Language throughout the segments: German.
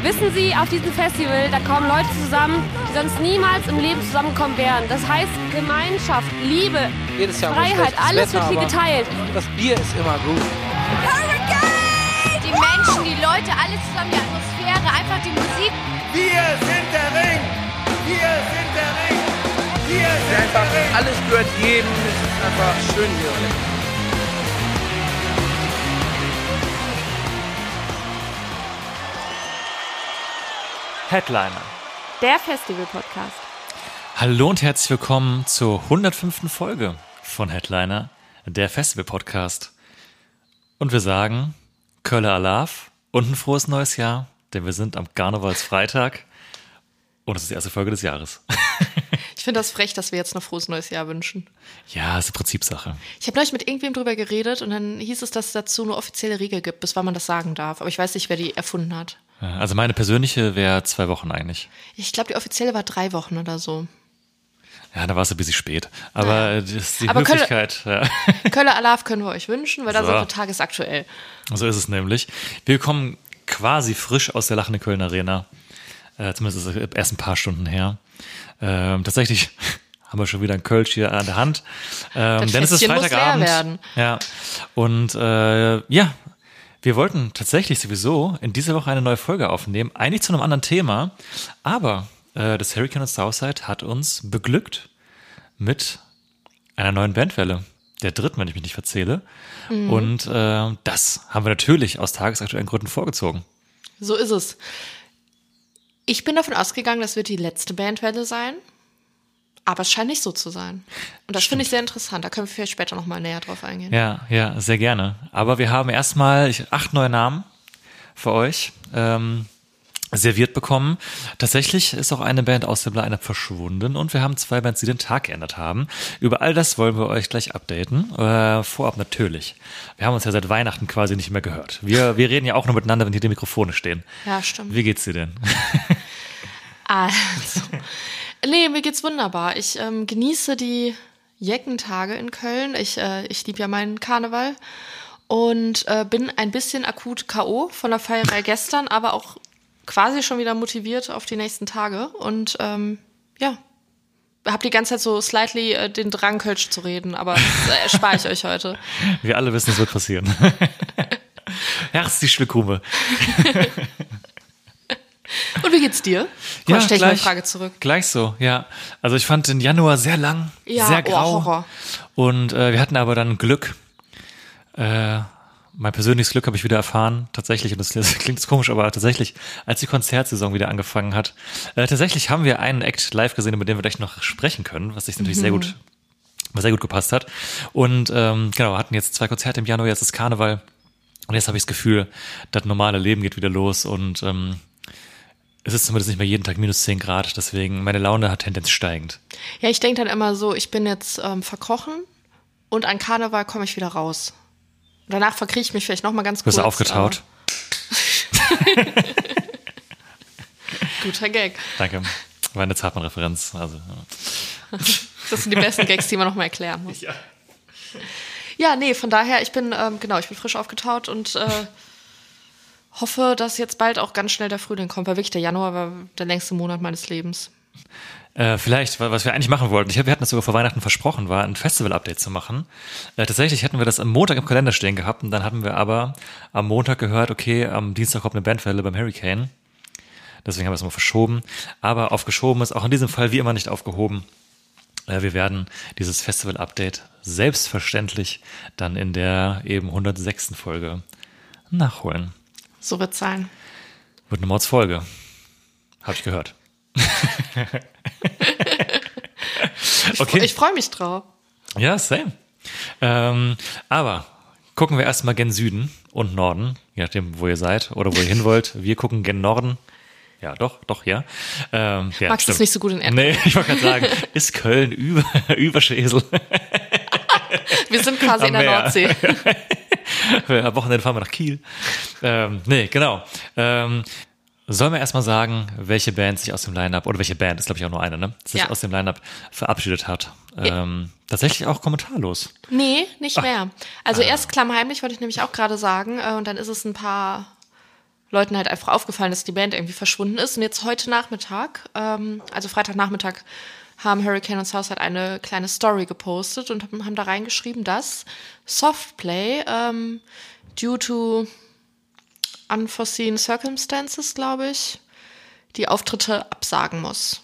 Wissen Sie, auf diesem Festival, da kommen Leute zusammen, die sonst niemals im Leben zusammenkommen wären. Das heißt Gemeinschaft, Liebe, jedes Jahr Freiheit, alles wird hier geteilt. Das Bier ist immer gut. Hurricane! Die Menschen, die Leute, alles zusammen, die Atmosphäre, einfach die Musik. Wir sind der Ring! Wir sind der Ring! Wir sind Einfach der Ring! alles gehört jedem. Es ist einfach schön hier. Headliner. Der Festival-Podcast. Hallo und herzlich willkommen zur 105. Folge von Headliner, der Festival-Podcast. Und wir sagen Kölle Alav und ein frohes neues Jahr, denn wir sind am Karnevalsfreitag und es ist die erste Folge des Jahres. Ich finde das frech, dass wir jetzt noch frohes neues Jahr wünschen. Ja, ist eine Prinzipsache. Ich habe neulich mit irgendwem drüber geredet und dann hieß es, dass es dazu eine offizielle Regel gibt, bis wann man das sagen darf. Aber ich weiß nicht, wer die erfunden hat. Also meine persönliche wäre 2 Wochen eigentlich. Ich glaube, die offizielle war 3 Wochen oder so. Ja, da war es ein bisschen spät. Aber das ist die Aber Höflichkeit. Kölle Alav können wir euch wünschen, weil da So. sind wir tagesaktuell. So ist es nämlich. Wir kommen quasi frisch aus der lachenden Kölner Arena. Zumindest ist es erst ein paar Stunden her. Tatsächlich haben wir schon wieder ein Kölsch hier an der Hand. Denn es ist Fässchen muss Freitagabend. leer werden. Ja. Und ja, wir wollten tatsächlich sowieso in dieser Woche eine neue Folge aufnehmen. Eigentlich zu einem anderen Thema. Aber das Hurricane und Southside hat uns beglückt mit einer neuen Bandwelle. Der dritten, wenn ich mich nicht verzähle. Und das haben wir natürlich aus tagesaktuellen Gründen vorgezogen. So ist es. Ich bin davon ausgegangen, das wird die letzte Bandwelle sein. Aber es scheint nicht so zu sein. Und das finde ich sehr interessant. Da können wir vielleicht später nochmal näher drauf eingehen. Ja, sehr gerne. Aber wir haben erstmal 8 neue Namen für euch serviert bekommen. Tatsächlich ist auch eine Band aus dem Line-Up verschwunden und wir haben 2 Bands, die den Tag geändert haben. Über all das wollen wir euch gleich updaten. Vorab natürlich. Wir haben uns ja seit Weihnachten quasi nicht mehr gehört. Wir reden ja auch nur miteinander, wenn hier die Mikrofone stehen. Ja, stimmt. Wie geht's dir denn? Also, nee, mir geht's wunderbar. Ich genieße die Jeckentage in Köln. Ich liebe ja meinen Karneval und bin ein bisschen akut K.O. von der Feierei gestern, aber auch quasi schon wieder motiviert auf die nächsten Tage und ja, habe die ganze Zeit so slightly den Drang, Kölsch zu reden, aber das erspare ich euch heute. Wir alle wissen, es wird passieren. Herzlich Schwickume. Und wie geht's dir? Komm, stell ich mal eine Frage zurück. Gleich so, ja. Also ich fand den Januar sehr lang, Ja, sehr grau. Horror. Und wir hatten aber dann Glück. Mein persönliches Glück habe ich wieder erfahren, tatsächlich, und das klingt jetzt komisch, aber tatsächlich, als die Konzertsaison wieder angefangen hat, tatsächlich haben wir einen Act live gesehen, über den wir gleich noch sprechen können, was sich natürlich sehr gut gepasst hat. Und genau, hatten jetzt 2 Konzerte im Januar, jetzt ist Karneval. Und jetzt habe ich das Gefühl, das normale Leben geht wieder los und es ist zumindest nicht mehr jeden Tag minus 10 Grad, deswegen meine Laune hat Tendenz steigend. Ja, ich denke dann immer so, ich bin jetzt verkrochen und an Karneval komme ich wieder raus. Danach verkriege ich mich vielleicht noch mal ganz kurz. Bist du aufgetaut? Guter Gag. Danke. War eine Zartmann-Referenz. Also, ja. Das sind die besten Gags, die man noch mal erklären muss. Ja, nee, von daher, ich bin frisch aufgetaut und hoffe, dass jetzt bald auch ganz schnell der Frühling kommt, weil wirklich der Januar war der längste Monat meines Lebens. Vielleicht, was wir eigentlich machen wollten, wir hatten das sogar vor Weihnachten versprochen, war ein Festival-Update zu machen. Tatsächlich hätten wir das am Montag im Kalender stehen gehabt und dann hatten wir aber am Montag gehört, okay, am Dienstag kommt eine Bandwelle beim Hurricane. Deswegen haben wir es mal verschoben. Aber aufgeschoben ist auch in diesem Fall wie immer nicht aufgehoben. Wir werden dieses Festival-Update selbstverständlich dann in der eben 106. Folge nachholen. So wird's sein. Wird eine Mordsfolge. Habe ich gehört. Okay. Ich freue mich drauf. Ja, same. Aber gucken wir erstmal gen Süden und Norden, je nachdem, wo ihr seid oder wo ihr hin wollt. Wir gucken gen Norden. Ja, doch, ja. Ja, Magst du es nicht so gut in Erdkunde? Nee, ich wollte gerade sagen, ist Köln über Schesel. Wir sind quasi in der Meer. Nordsee. Am Wochenende fahren wir nach Kiel. Nee, genau. Sollen wir erstmal sagen, welche Band sich aus dem Line-Up, oder welche Band, ist glaube ich auch nur eine, ne? Sich aus dem Line-Up verabschiedet hat. Tatsächlich auch kommentarlos. Nee, nicht mehr. Also erst klammheimlich, wollte ich nämlich auch gerade sagen. Und dann ist es ein paar Leuten halt einfach aufgefallen, dass die Band irgendwie verschwunden ist. Und jetzt heute Nachmittag, also Freitagnachmittag, haben Hurricane und Southside eine kleine Story gepostet und haben da reingeschrieben, dass Softplay due to unforeseen circumstances, glaube ich, die Auftritte absagen muss.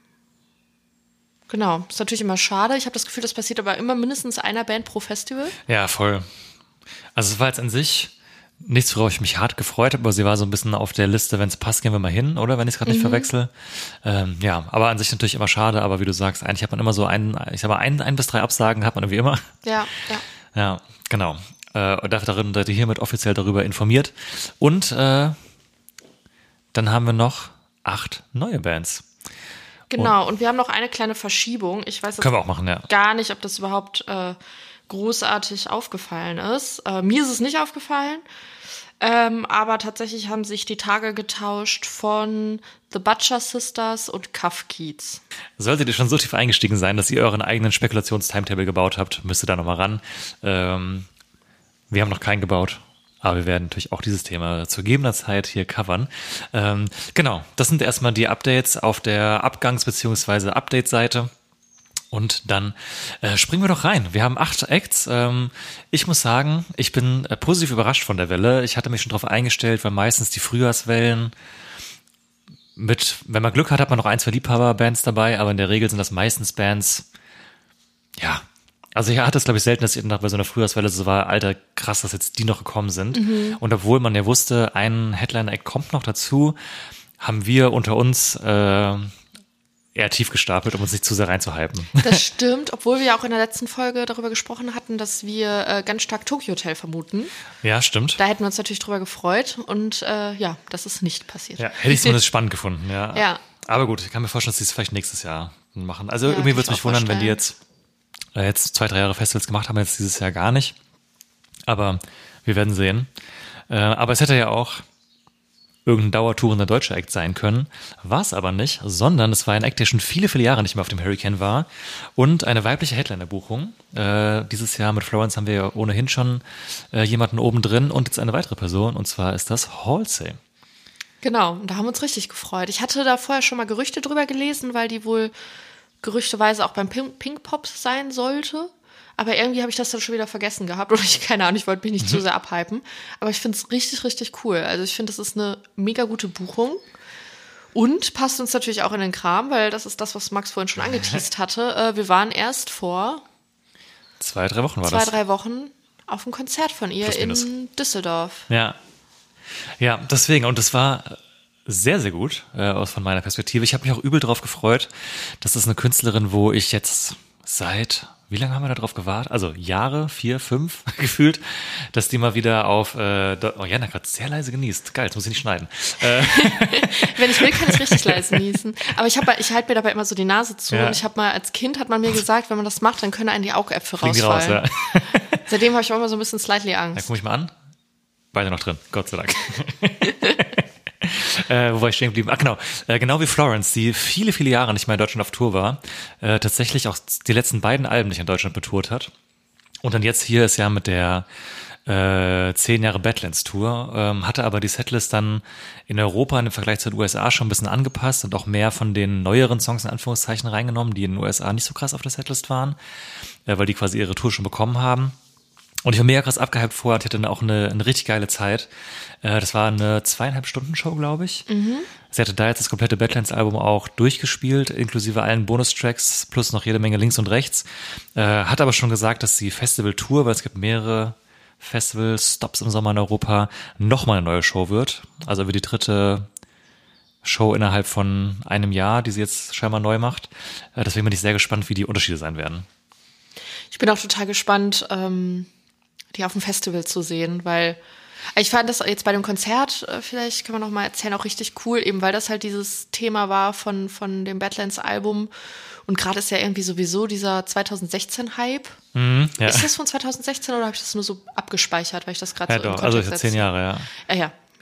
Genau, ist natürlich immer schade. Ich habe das Gefühl, das passiert aber immer mindestens einer Band pro Festival. Ja, voll. Also es war jetzt an sich nichts, worauf ich mich hart gefreut habe, aber sie war so ein bisschen auf der Liste, wenn es passt, gehen wir mal hin, oder? Wenn ich es gerade nicht verwechsel. Ja, aber an sich natürlich immer schade, aber wie du sagst, eigentlich hat man immer so ein bis drei Absagen hat man irgendwie immer. Ja. Ja, genau. Und darin seid ihr hiermit offiziell darüber informiert. Und dann haben wir noch 8 neue Bands. Genau, und wir haben noch eine kleine Verschiebung. Ich weiß Können wir auch machen, ja. gar nicht, ob das überhaupt großartig aufgefallen ist. Mir ist es nicht aufgefallen, aber tatsächlich haben sich die Tage getauscht von The Butcher Sisters und Cuff Keats. Solltet ihr schon so tief eingestiegen sein, dass ihr euren eigenen Spekulations-Timetable gebaut habt, müsst ihr da nochmal ran. Wir haben noch keinen gebaut. Aber wir werden natürlich auch dieses Thema zu gegebener Zeit hier covern. Genau, das sind erstmal die Updates auf der Abgangs- bzw. Update-Seite. Und dann springen wir doch rein. Wir haben 8 Acts. Ich muss sagen, ich bin positiv überrascht von der Welle. Ich hatte mich schon darauf eingestellt, weil meistens die Frühjahrswellen wenn man Glück hat man noch 1, 2 Liebhaber-Bands dabei, aber in der Regel sind das meistens Bands, ja. Also ich hatte es, glaube ich, selten, dass ich bei so einer Frühjahrswelle so war, Alter, krass, dass jetzt die noch gekommen sind. Und obwohl man ja wusste, ein Headliner-Act kommt noch dazu, haben wir unter uns eher tief gestapelt, um uns nicht zu sehr reinzuhypen. Das stimmt, obwohl wir ja auch in der letzten Folge darüber gesprochen hatten, dass wir ganz stark Tokyo Hotel vermuten. Ja, stimmt. Da hätten wir uns natürlich drüber gefreut und ja, das ist nicht passiert. Ja, hätte ich es zumindest spannend gefunden, ja. Ja. Aber gut, ich kann mir vorstellen, dass sie es vielleicht nächstes Jahr machen. Also Ja, irgendwie kann würde es ich mich auch wundern, wenn die vorstellen. jetzt 2, 3 Jahre Festivals gemacht haben, jetzt dieses Jahr gar nicht. Aber wir werden sehen. Aber es hätte ja auch irgendein dauertourender deutscher Act sein können. War es aber nicht, sondern es war ein Act, der schon viele, viele Jahre nicht mehr auf dem Hurricane war und eine weibliche Headliner-Buchung. Dieses Jahr mit Florence haben wir ja ohnehin schon jemanden oben drin und jetzt eine weitere Person und zwar ist das Halsey. Genau, und da haben wir uns richtig gefreut. Ich hatte da vorher schon mal Gerüchte drüber gelesen, weil die wohl gerüchteweise auch beim Pink Pop sein sollte. Aber irgendwie habe ich das dann schon wieder vergessen gehabt. Oder keine Ahnung, ich wollte mich nicht zu sehr abhypen. Aber ich finde es richtig, richtig cool. Also ich finde, das ist eine mega gute Buchung. Und passt uns natürlich auch in den Kram, weil das ist das, was Max vorhin schon angeteased hatte. Wir waren erst vor 2, 3 Wochen war 2, das. 3 Wochen auf einem Konzert von ihr Plus, minus. in Düsseldorf. Ja, deswegen. Und das war sehr, sehr gut von meiner Perspektive. Ich habe mich auch übel drauf gefreut. Das ist eine Künstlerin, wo ich jetzt wie lange haben wir da drauf gewartet? Also Jahre, 4, 5 gefühlt, dass die mal wieder auf, Jana gerade sehr leise genießt. Geil, jetzt muss ich nicht schneiden. Wenn ich will, kann ich richtig leise niesen. Aber ich halte mir dabei immer so die Nase zu. Ja. Und ich habe mal, als Kind hat man mir gesagt, wenn man das macht, dann können einen die Augäpfel Fliegen die raus, rausfallen. ja. Seitdem habe ich auch immer so ein bisschen slightly Da Angst. guck ich mal an. Beide noch drin, Gott sei Dank. Wo war ich stehen geblieben? Genau. Genau wie Florence, die viele, viele Jahre nicht mehr in Deutschland auf Tour war, tatsächlich auch die letzten beiden Alben nicht in Deutschland betourt hat. Und dann jetzt hier ist ja mit der 10 Jahre Badlands Tour, hatte aber die Setlist dann in Europa im Vergleich zu den USA schon ein bisschen angepasst und auch mehr von den neueren Songs in Anführungszeichen reingenommen, die in den USA nicht so krass auf der Setlist waren, weil die quasi ihre Tour schon bekommen haben. Und ich war mega krass abgehypt vorher und hatte dann auch eine richtig geile Zeit. Das war eine 2,5 Stunden Show, glaube ich. Sie hatte da jetzt das komplette Badlands-Album auch durchgespielt, inklusive allen Bonustracks, plus noch jede Menge links und rechts. Hat aber schon gesagt, dass die Festival-Tour, weil es gibt mehrere Festival-Stops im Sommer in Europa, nochmal eine neue Show wird. Also wie die 3. Show innerhalb von einem Jahr, die sie jetzt scheinbar neu macht. Deswegen bin ich sehr gespannt, wie die Unterschiede sein werden. Ich bin auch total gespannt, die auf dem Festival zu sehen, weil ich fand das jetzt bei dem Konzert, vielleicht können wir noch mal erzählen, auch richtig cool, eben weil das halt dieses Thema war von dem Badlands-Album und gerade ist ja irgendwie sowieso dieser 2016-Hype. Ja. Ist das von 2016 oder habe ich das nur so abgespeichert, weil ich das gerade Ja, so im doch, Kontext also 10 Jahre, ja. Ja,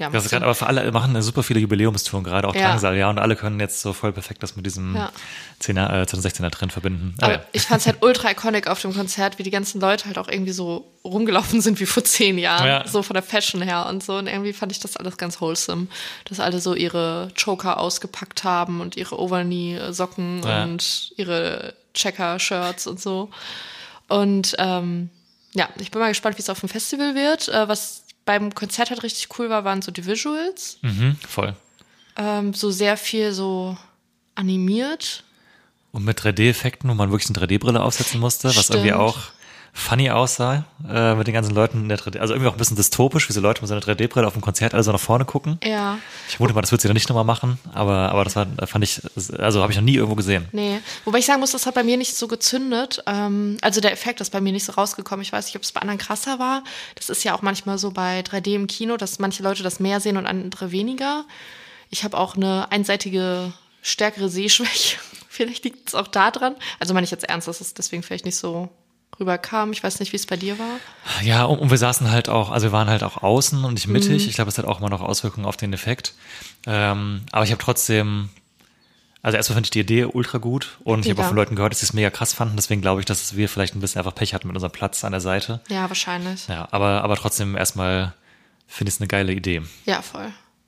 ja. Das ist gerade, aber für alle machen super viele Jubiläumstouren, gerade auch Drangsal, ja, und alle können jetzt so voll perfekt das mit diesem 2016er Trend verbinden. Aber ich fand's halt ultra iconic auf dem Konzert, wie die ganzen Leute halt auch irgendwie so rumgelaufen sind wie vor 10 Jahren, so von der Fashion her und so. Und irgendwie fand ich das alles ganz wholesome, dass alle so ihre Choker ausgepackt haben und ihre Overknee-Socken und ihre Checker-Shirts und so. Und ich bin mal gespannt, wie es auf dem Festival wird. Was beim Konzert halt richtig cool war, waren so die Visuals. Voll. So sehr viel so animiert. Und mit 3D-Effekten, wo man wirklich eine 3D-Brille aufsetzen musste, was irgendwie auch funny aussah, mit den ganzen Leuten in der 3D. Also irgendwie auch ein bisschen dystopisch, wie so Leute mit so einer 3D-Brille auf dem Konzert alle so nach vorne gucken. Ja. Ich vermute mal, das wird sie dann nicht nochmal machen, aber das fand ich, also habe ich noch nie irgendwo gesehen. Nee, wobei ich sagen muss, das hat bei mir nicht so gezündet. Also der Effekt ist bei mir nicht so rausgekommen. Ich weiß nicht, ob es bei anderen krasser war. Das ist ja auch manchmal so bei 3D im Kino, dass manche Leute das mehr sehen und andere weniger. Ich habe auch eine einseitige, stärkere Sehschwäche. Vielleicht liegt es auch da dran. Also meine ich jetzt ernst, dass es deswegen vielleicht nicht so rüberkam. Ich weiß nicht, wie es bei dir war. Ja, und wir saßen halt auch, also wir waren halt auch außen und nicht mittig. Ich glaube, es hat auch immer noch Auswirkungen auf den Effekt. Aber ich habe trotzdem, also erstmal finde ich die Idee ultra gut und ich habe auch von Leuten gehört, dass sie es mega krass fanden. Deswegen glaube ich, dass wir vielleicht ein bisschen einfach Pech hatten mit unserem Platz an der Seite. Ja, wahrscheinlich. Ja, aber trotzdem erstmal finde ich es eine geile Idee. Ja, voll.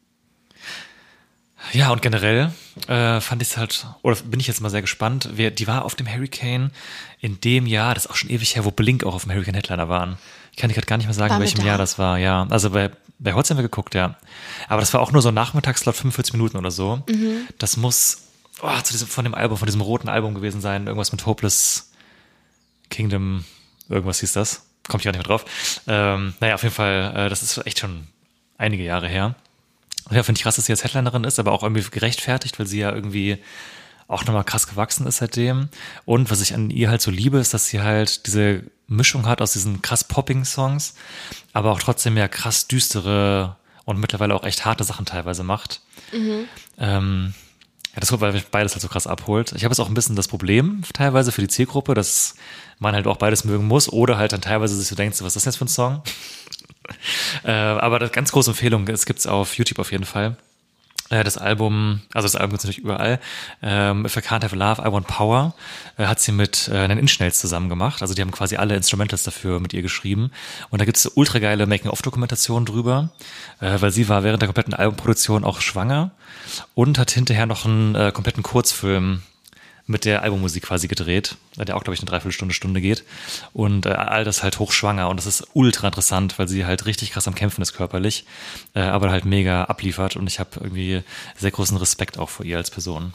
Ja, und generell fand ich es halt, oder bin ich jetzt mal sehr gespannt, die war auf dem Hurricane in dem Jahr, das ist auch schon ewig her, wo Blink auch auf dem Hurricane Headliner waren. Ich kann gerade gar nicht mehr sagen, in welchem Jahr das war, ja. Also bei Holz haben wir geguckt, ja. Aber das war auch nur so ein Nachmittagslot, 45 Minuten oder so. Das muss von diesem roten Album gewesen sein, irgendwas mit Hopeless Kingdom, irgendwas hieß das. Kommt ich gar nicht mehr drauf. Naja, auf jeden Fall, das ist echt schon einige Jahre her. Ja, finde ich krass, dass sie jetzt Headlinerin ist, aber auch irgendwie gerechtfertigt, weil sie ja irgendwie auch nochmal krass gewachsen ist seitdem. Und was ich an ihr halt so liebe, ist, dass sie halt diese Mischung hat aus diesen krass Popping-Songs, aber auch trotzdem ja krass düstere und mittlerweile auch echt harte Sachen teilweise macht. Ja, das kommt, weil beides halt so krass abholt. Ich habe jetzt auch ein bisschen das Problem teilweise für die Zielgruppe, dass man halt auch beides mögen muss oder halt dann teilweise sich so denkt, was ist das jetzt für ein Song? Aber das ganz große Empfehlung, es gibt's auf YouTube auf jeden Fall. Das Album gibt's natürlich überall. If I Can't Have Love, I Want Power hat sie mit Nine Inch Nails zusammen gemacht. Also die haben quasi alle Instrumentals dafür mit ihr geschrieben. Und da gibt's ultra geile Making-of-Dokumentationen drüber, weil sie war während der kompletten Albumproduktion auch schwanger und hat hinterher noch einen kompletten Kurzfilm mit der Albummusik quasi gedreht, der auch, glaube ich, eine Dreiviertelstunde geht. Und all das halt hochschwanger. Und das ist ultra interessant, weil sie halt richtig krass am Kämpfen ist körperlich, aber halt mega abliefert. Und ich habe irgendwie sehr großen Respekt auch vor ihr als Person.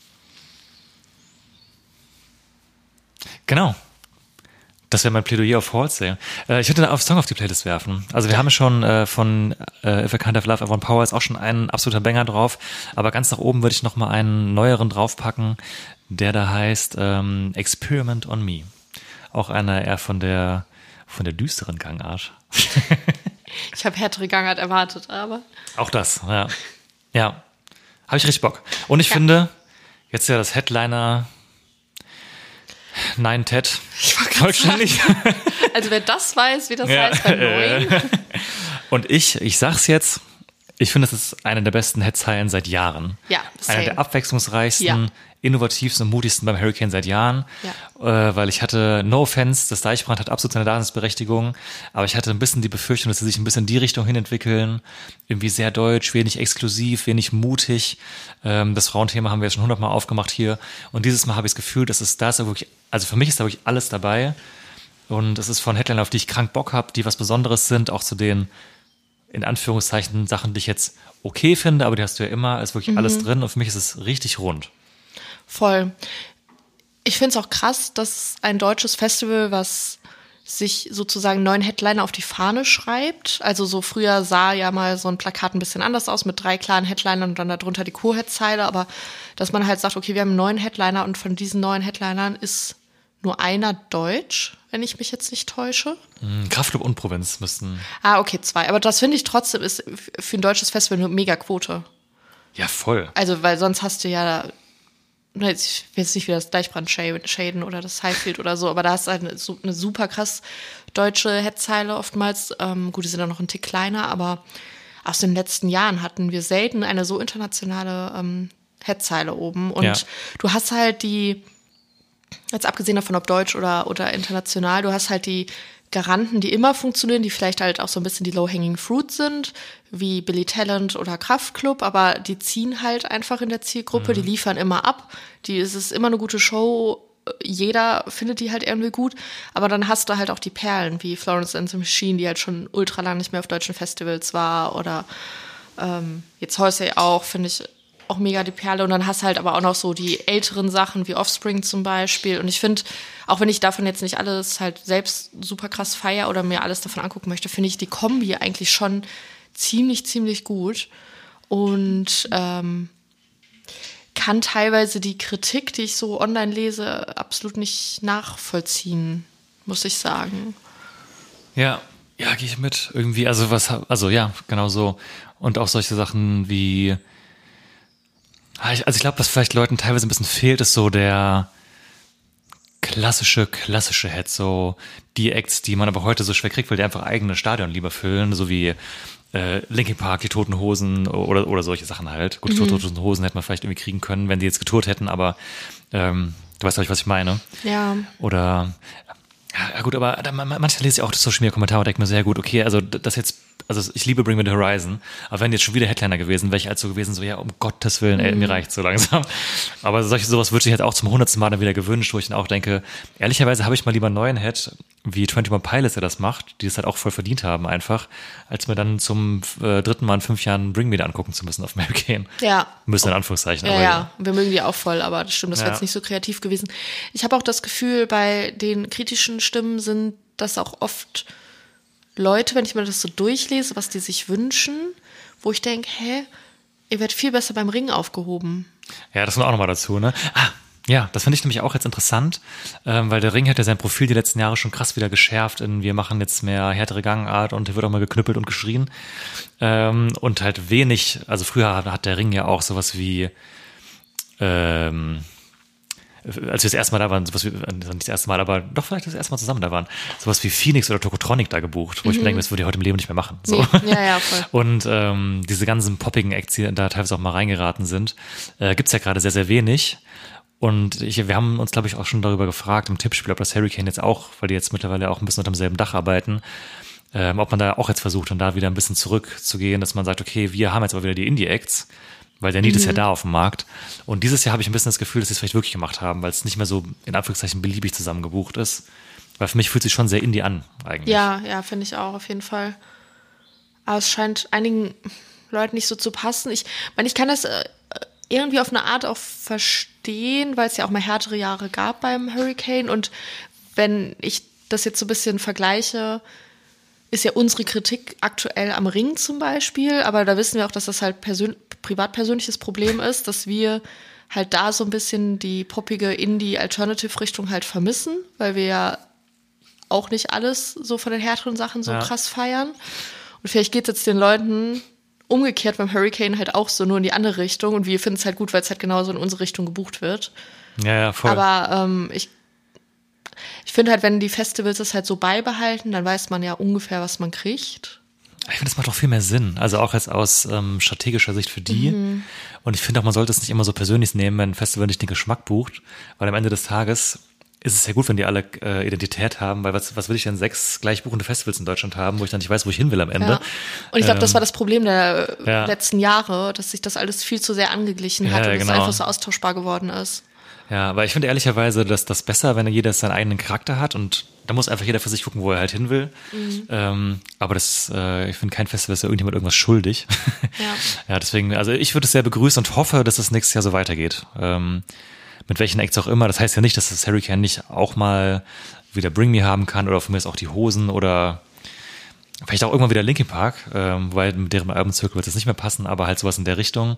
Genau. Das wäre mein Plädoyer auf Halsey. Ich würde einen Song auf die Playlist werfen. Also wir haben schon von If I Can't Have Love, I Want Power ist auch schon ein absoluter Banger drauf. Aber ganz nach oben würde ich noch mal einen neueren draufpacken, der da heißt Experiment on Me. Auch einer eher von der düsteren Gangart. Ich habe härtere Gangart erwartet, aber... Auch das, ja. Ja, habe ich richtig Bock. Und ich finde, jetzt ja das Headliner... Nein, Ted. Vollständig. Also wer das weiß, wie das heißt bei Neuen. Und ich sag's jetzt, ich finde, es ist eine der besten Headzeilen seit Jahren. Ja, same. Eine der abwechslungsreichsten, innovativsten und mutigsten beim Hurricane seit Jahren. Ja. Weil ich hatte, no offense, das Deichbrand hat absolut seine Daseinsberechtigung, aber ich hatte ein bisschen die Befürchtung, dass sie sich ein bisschen in die Richtung hin entwickeln. Irgendwie sehr deutsch, wenig exklusiv, wenig mutig. Das Frauenthema haben wir jetzt schon 100-mal aufgemacht hier. Und dieses Mal habe ich das Gefühl, dass es da ist wirklich, also für mich ist da wirklich alles dabei. Und es ist von Headliner, auf die ich krank Bock habe, die was Besonderes sind, auch zu den, in Anführungszeichen, Sachen, die ich jetzt okay finde, aber die hast du ja immer, ist wirklich alles drin und für mich ist es richtig rund. Voll. Ich finde es auch krass, dass ein deutsches Festival, was sich sozusagen neuen Headliner auf die Fahne schreibt. Also so früher sah ja mal so ein Plakat ein bisschen anders aus mit 3 klaren Headlinern und dann darunter die Co-Head-Zeile, aber dass man halt sagt, okay, wir haben einen neuen Headliner und von diesen neuen Headlinern ist nur einer deutsch, wenn ich mich jetzt nicht täusche. Kraftklub und Provinz müssten... Okay, 2. Aber das finde ich trotzdem ist für ein deutsches Festival eine Mega-Quote. Ja, voll. Also, weil sonst hast du ja, ich will jetzt nicht wieder das Deichbrand shaden oder das Highfield oder so, aber da hast du halt eine super krass deutsche Headzeile oftmals. Gut, die sind dann noch ein Tick kleiner, aber aus den letzten Jahren hatten wir selten eine so internationale Headzeile oben. Und du hast halt jetzt abgesehen davon, ob deutsch oder international, du hast halt die Garanten, die immer funktionieren, die vielleicht halt auch so ein bisschen die Low-Hanging Fruit sind, wie Billy Talent oder Kraftklub, aber die ziehen halt einfach in der Zielgruppe, die liefern immer ab, es ist immer eine gute Show, jeder findet die halt irgendwie gut, aber dann hast du halt auch die Perlen, wie Florence and the Machine, die halt schon ultra lang nicht mehr auf deutschen Festivals war, oder jetzt Halsey auch, finde ich auch mega die Perle. Und dann hast halt aber auch noch so die älteren Sachen wie Offspring zum Beispiel. Und ich finde, auch wenn ich davon jetzt nicht alles halt selbst super krass feier oder mir alles davon angucken möchte, finde ich die Kombi eigentlich schon ziemlich, ziemlich gut. Und kann teilweise die Kritik, die ich so online lese, absolut nicht nachvollziehen, muss ich sagen. Ja, gehe ich mit. Irgendwie, ja, genau so. Und auch solche Sachen wie ich glaube, was vielleicht Leuten teilweise ein bisschen fehlt, ist so der klassische Head, so die Acts, die man aber heute so schwer kriegt, weil die einfach eigene Stadion lieber füllen, so wie Linkin Park, die Toten Hosen oder solche Sachen halt. Gut, die Toten Hosen hätte man vielleicht irgendwie kriegen können, wenn die jetzt getourt hätten, aber du weißt, was ich meine. Ja. Oder ja gut, aber manchmal lese ich auch das Social Media Kommentar und denke mir sehr gut, okay, also ich liebe Bring Me the Horizon, aber wenn jetzt schon wieder Headliner gewesen, wäre ich halt so gewesen, so ja, um Gottes Willen, ey, mir reicht so langsam. Aber sowas wird sich halt auch zum 100. Mal dann wieder gewünscht, wo ich dann auch denke, ehrlicherweise habe ich mal lieber einen neuen Head, wie 21 Pilots, der das macht, die es halt auch voll verdient haben einfach, als mir dann zum 3. Mal in 5 Jahren Bring Me da angucken zu müssen auf Hurricane. Ja. Müssen in Anführungszeichen. Ja, wir mögen die auch voll, aber das stimmt, das wäre jetzt nicht so kreativ gewesen. Ich habe auch das Gefühl, bei den kritischen Stimmen sind das auch oft Leute, wenn ich mir das so durchlese, was die sich wünschen, wo ich denke, ihr werdet viel besser beim Ring aufgehoben. Ja, das kommt auch nochmal dazu, ne? Ja, das finde ich nämlich auch jetzt interessant, weil der Ring hat ja sein Profil die letzten Jahre schon krass wieder geschärft wir machen jetzt mehr härtere Gangart und hier wird auch mal geknüppelt und geschrien. Und halt wenig, also früher hat der Ring ja auch sowas wie als wir das erste Mal da waren, nicht das erste Mal, aber doch vielleicht das erste Mal zusammen da waren, sowas wie Phoenix oder Tokotronic da gebucht, wo ich mir denke, das würde ich heute im Leben nicht mehr machen. So. Nee. Ja, voll. Und diese ganzen poppigen Acts, die da teilweise auch mal reingeraten sind, gibt's ja gerade sehr, sehr wenig. Und wir haben uns, glaube ich, auch schon darüber gefragt im Tippspiel, ob das Hurricane jetzt auch, weil die jetzt mittlerweile auch ein bisschen unter demselben Dach arbeiten, ob man da auch jetzt versucht, dann da wieder ein bisschen zurückzugehen, dass man sagt, okay, wir haben jetzt aber wieder die Indie-Acts, weil der Need ist ja da auf dem Markt. Und dieses Jahr habe ich ein bisschen das Gefühl, dass sie es vielleicht wirklich gemacht haben, weil es nicht mehr so in Anführungszeichen beliebig zusammengebucht ist. Weil für mich fühlt es sich schon sehr Indie an, eigentlich. Ja, finde ich auch, auf jeden Fall. Aber es scheint einigen Leuten nicht so zu passen. Ich meine, ich kann das irgendwie auf eine Art auch verstehen, weil es ja auch mal härtere Jahre gab beim Hurricane. Und wenn ich das jetzt so ein bisschen vergleiche, ist ja unsere Kritik aktuell am Ring zum Beispiel, aber da wissen wir auch, dass das halt privat-persönliches Problem ist, dass wir halt da so ein bisschen die poppige Indie-Alternative-Richtung halt vermissen, weil wir ja auch nicht alles so von den härteren Sachen so krass feiern. Und vielleicht geht es jetzt den Leuten umgekehrt beim Hurricane halt auch so nur in die andere Richtung und wir finden es halt gut, weil es halt genauso in unsere Richtung gebucht wird. Ja, voll. Aber ich finde halt, wenn die Festivals das halt so beibehalten, dann weiß man ja ungefähr, was man kriegt. Ich finde, das macht auch viel mehr Sinn. Also auch jetzt aus strategischer Sicht für die. Und ich finde auch, man sollte es nicht immer so persönlich nehmen, wenn ein Festival nicht den Geschmack bucht. Weil am Ende des Tages ist es ja gut, wenn die alle Identität haben. Weil was will ich denn 6 gleich buchende Festivals in Deutschland haben, wo ich dann nicht weiß, wo ich hin will am Ende. Ja. Und ich glaube, das war das Problem der letzten Jahre, dass sich das alles viel zu sehr angeglichen hat und es einfach so austauschbar geworden ist. Ja, aber ich finde ehrlicherweise, dass das besser, wenn jeder seinen eigenen Charakter hat und da muss einfach jeder für sich gucken, wo er halt hin will. Aber ich finde, kein Festival ist ja irgendjemand irgendwas schuldig. Ja, deswegen, also ich würde es sehr begrüßen und hoffe, dass es nächstes Jahr so weitergeht. Mit welchen Acts auch immer. Das heißt ja nicht, dass das Hurricane nicht auch mal wieder Bring Me haben kann oder von mir ist auch die Hosen oder vielleicht auch irgendwann wieder Linkin Park, weil mit deren Albumzirkel wird es nicht mehr passen, aber halt sowas in der Richtung.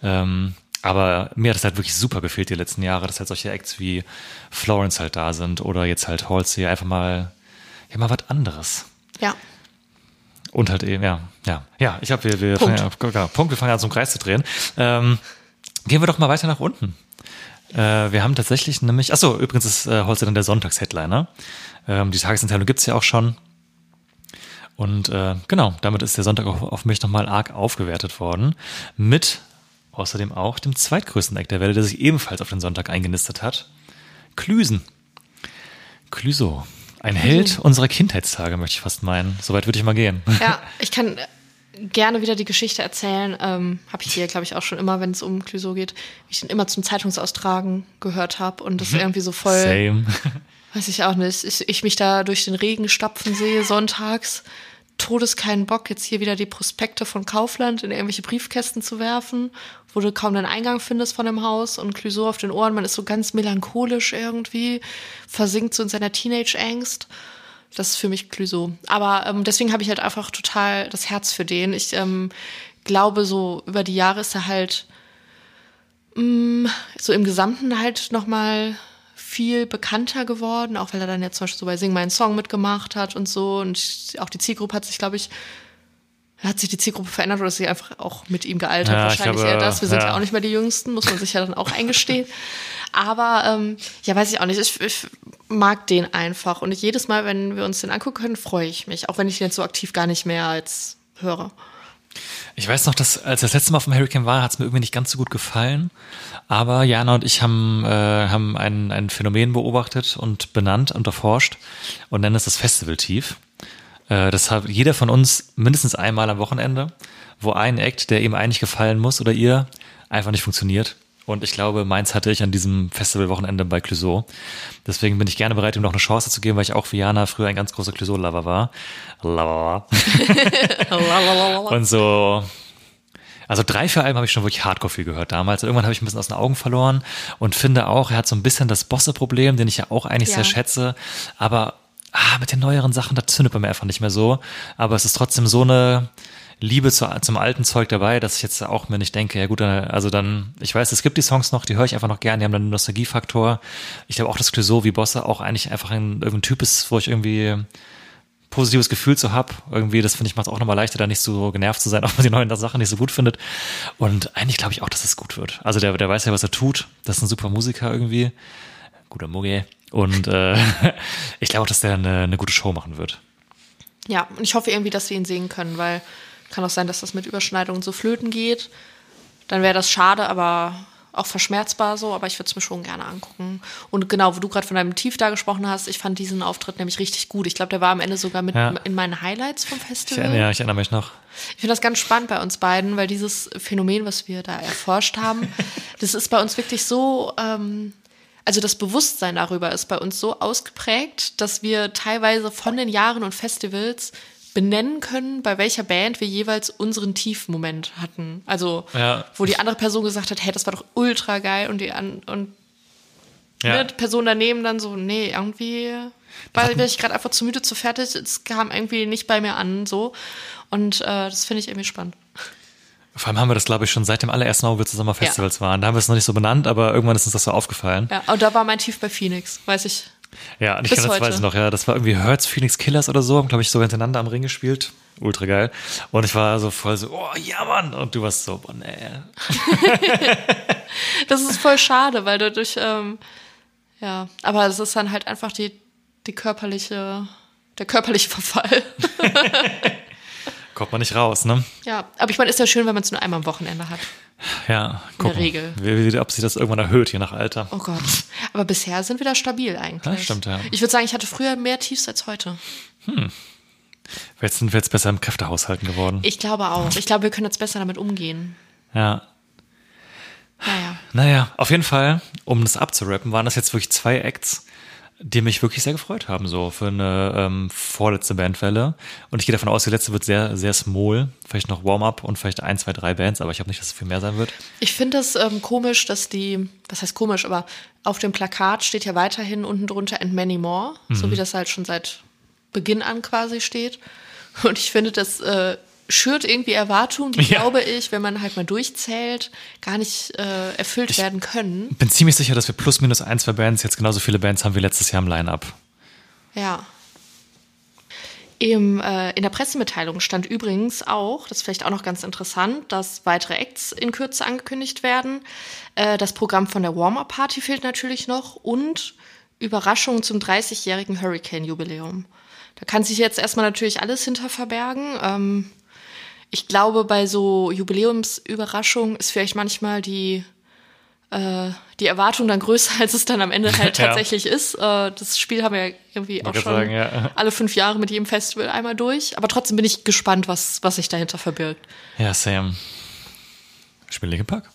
Aber mir hat es halt wirklich super gefehlt die letzten Jahre, dass halt solche Acts wie Florence halt da sind oder jetzt halt Halsey, einfach mal was anderes. Ja. Und halt eben, ich glaube, wir fangen an, zum Kreis zu drehen. Gehen wir doch mal weiter nach unten. Wir haben tatsächlich nämlich, übrigens ist Halsey dann der Sonntags-Headliner. Die Tagesentteilung gibt's ja auch schon. Und genau, damit ist der Sonntag auf mich nochmal arg aufgewertet worden. Mit außerdem auch dem zweitgrößten Act der Welt, der sich ebenfalls auf den Sonntag eingenistet hat. Klüsen. Clüso. Ein Held unserer Kindheitstage, möchte ich fast meinen. Soweit würde ich mal gehen. Ja, ich kann gerne wieder die Geschichte erzählen. Habe ich dir, glaube ich, auch schon immer, wenn es um Clüso geht, wie ich den immer zum Zeitungsaustragen gehört habe und das irgendwie so voll, Same. weiß ich auch nicht, ich mich da durch den Regen stapfen sehe sonntags, keinen Bock, jetzt hier wieder die Prospekte von Kaufland in irgendwelche Briefkästen zu werfen, wo du kaum den Eingang findest von dem Haus und Clüso auf den Ohren, man ist so ganz melancholisch irgendwie, versinkt so in seiner Teenage-Angst. Das ist für mich Clüso. Aber deswegen habe ich halt einfach total das Herz für den. Ich glaube, so über die Jahre ist er halt so im Gesamten halt nochmal viel bekannter geworden, auch weil er dann ja zum Beispiel so bei Sing meinen Song mitgemacht hat und so. Und auch die Zielgruppe hat sich, glaube ich, die Zielgruppe verändert oder ist sie einfach auch mit ihm gealtert? Ja, wahrscheinlich glaube, eher das. Wir sind ja ja auch nicht mehr die Jüngsten, muss man sich ja dann auch eingestehen. Aber ja, weiß ich auch nicht. Ich mag den einfach. Und jedes Mal, wenn wir uns den angucken können, freue ich mich. Auch wenn ich den jetzt so aktiv gar nicht mehr als höre. Ich weiß noch, dass als das letzte Mal auf dem Hurricane war, hat es mir irgendwie nicht ganz so gut gefallen. Aber Jana und ich haben ein Phänomen beobachtet und benannt und erforscht und nennen es das Festival-Tief. Das hat jeder von uns mindestens einmal am Wochenende, wo ein Act, der ihm eigentlich gefallen muss oder ihr, einfach nicht funktioniert. Und ich glaube, meins hatte ich an diesem Festivalwochenende bei Clüso. Deswegen bin ich gerne bereit, ihm noch eine Chance zu geben, weil ich auch wie Jana früher ein ganz großer Clüso-Lover war. Und so, also 3, 4 Alben habe ich schon wirklich hardcore viel gehört damals. Irgendwann habe ich ein bisschen aus den Augen verloren und finde auch, er hat so ein bisschen das Bosse-Problem, den ich ja auch eigentlich sehr schätze. Aber mit den neueren Sachen, da zündet bei mir einfach nicht mehr so. Aber es ist trotzdem so eine Liebe zum alten Zeug dabei, dass ich jetzt auch mir nicht denke, ja gut, also dann, ich weiß, es gibt die Songs noch, die höre ich einfach noch gern, die haben dann einen Nostalgiefaktor. Ich glaube auch, dass Clüso wie Bosse auch eigentlich einfach irgendein Typ ist, wo ich irgendwie positives Gefühl zu habe. Irgendwie, das finde ich, macht es auch nochmal leichter, da nicht so genervt zu sein, auch wenn man die neuen Sachen nicht so gut findet. Und eigentlich glaube ich auch, dass es gut wird. Also der weiß ja, was er tut. Das ist ein super Musiker irgendwie. Guter Muggel. Und ich glaube auch, dass der eine gute Show machen wird. Ja, und ich hoffe irgendwie, dass wir ihn sehen können, weil kann auch sein, dass das mit Überschneidungen so flöten geht. Dann wäre das schade, aber auch verschmerzbar so. Aber ich würde es mir schon gerne angucken. Und genau, wo du gerade von deinem Tief da gesprochen hast, ich fand diesen Auftritt nämlich richtig gut. Ich glaube, der war am Ende sogar mit in meinen Highlights vom Festival. Ich erinnere mich noch. Ich finde das ganz spannend bei uns beiden, weil dieses Phänomen, was wir da erforscht haben, das ist bei uns wirklich so, also das Bewusstsein darüber ist bei uns so ausgeprägt, dass wir teilweise von den Jahren und Festivals benennen können, bei welcher Band wir jeweils unseren Tiefmoment hatten. Also, wo die andere Person gesagt hat, hey, das war doch ultra geil und die Person daneben dann so, nee, irgendwie war ich gerade einfach zu müde, zu fertig, es kam irgendwie nicht bei mir an, so. Und das finde ich irgendwie spannend. Vor allem haben wir das, glaube ich, schon seit dem allerersten Mal, wo wir zusammen auf Festivals waren. Da haben wir es noch nicht so benannt, aber irgendwann ist uns das so aufgefallen. Ja, und da war mein Tief bei Phoenix, weiß ich. Ja, und ich weiß ich noch, das war irgendwie Hurts, Phoenix Killers oder so, haben, glaube ich, so hintereinander am Ring gespielt. Ultra geil. Und ich war so voll so, oh ja, Mann. Und du warst so, boah, nee. Das ist voll schade, weil dadurch, aber es ist dann halt einfach der körperliche Verfall. Kommt man nicht raus, ne? Ja, aber ich meine, ist ja schön, wenn man es nur einmal am Wochenende hat. Ja, gucken. In der Regel. Ob sich das irgendwann erhöht, je nach Alter. Oh Gott. Aber bisher sind wir da stabil eigentlich. Ja, stimmt, ja. Ich würde sagen, ich hatte früher mehr Tiefs als heute. Vielleicht sind wir jetzt besser im Kräftehaushalten geworden. Ich glaube auch. Ich glaube, wir können jetzt besser damit umgehen. Ja. Naja, auf jeden Fall, um das abzurappen, waren das jetzt wirklich 2 Acts, die mich wirklich sehr gefreut haben, so für eine vorletzte Bandwelle. Und ich gehe davon aus, die letzte wird sehr, sehr small. Vielleicht noch Warm-Up und vielleicht 1, 2, 3 Bands, aber ich glaube nicht, dass es viel mehr sein wird. Ich finde das komisch, dass was heißt komisch, aber auf dem Plakat steht ja weiterhin unten drunter And Many More, so wie das halt schon seit Beginn an quasi steht. Und ich finde, das schürt irgendwie Erwartungen, die, glaube ich, wenn man halt mal durchzählt, gar nicht erfüllt werden können. Ich bin ziemlich sicher, dass wir plus minus 1, 2 Bands jetzt genauso viele Bands haben wie letztes Jahr im Line-Up. Ja. In der Pressemitteilung stand übrigens auch, das ist vielleicht auch noch ganz interessant, dass weitere Acts in Kürze angekündigt werden. Das Programm von der Warm-Up-Party fehlt natürlich noch und Überraschungen zum 30-jährigen Hurricane-Jubiläum. Da kann sich jetzt erstmal natürlich alles hinter verbergen. Ich glaube, bei so Jubiläumsüberraschungen ist vielleicht manchmal die Erwartung dann größer, als es dann am Ende halt tatsächlich ist. Das Spiel haben wir ja irgendwie auch schon alle 5 Jahre mit jedem Festival einmal durch. Aber trotzdem bin ich gespannt, was sich dahinter verbirgt. Ja, Sam. Spiel Linkin Park.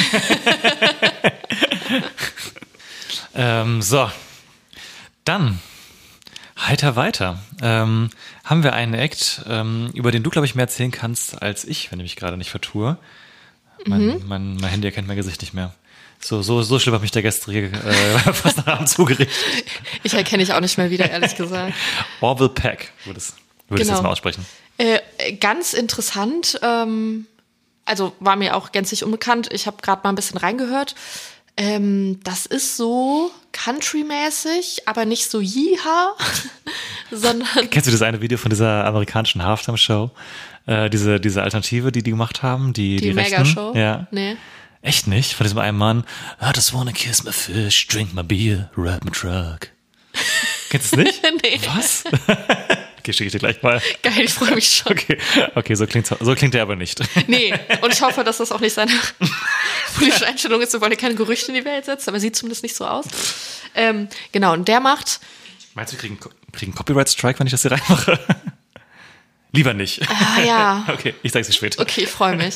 So. Dann heiter weiter. Haben wir einen Act, über den du, glaube ich, mehr erzählen kannst als ich, wenn ich mich gerade nicht vertue. Mein Handy erkennt mein Gesicht nicht mehr. So schlimm hat mich der gestrige fast nach Abend zugerichtet. Ich erkenne ich auch nicht mehr wieder, ehrlich gesagt. Orville Peck, würde ich jetzt mal aussprechen. Ganz interessant, also war mir auch gänzlich unbekannt. Ich habe gerade mal ein bisschen reingehört. Das ist so Country-mäßig, aber nicht so Yeehaw, sondern... Kennst du das eine Video von dieser amerikanischen Halftime-Show? Diese Alternative, die gemacht haben? Die Mega-Show? Ja. Nee. Echt nicht? Von diesem einen Mann. I just wanna kiss my fish, drink my beer, ride my truck. Kennst du es nicht? Nee. Was? Okay, schicke ich dir gleich mal. Geil, ich freue mich schon. Okay, so klingt er aber nicht. Nee, und ich hoffe, dass das auch nicht seine politische Einstellung ist. Wir wollen ja keine Gerüchte in die Welt setzen, aber sieht zumindest nicht so aus. Genau, und der macht... Meinst du, wir kriegen Copyright-Strike, wenn ich das hier reinmache? Lieber nicht. Ah, ja. Okay, ich zeig's dir später. Okay, ich freue mich.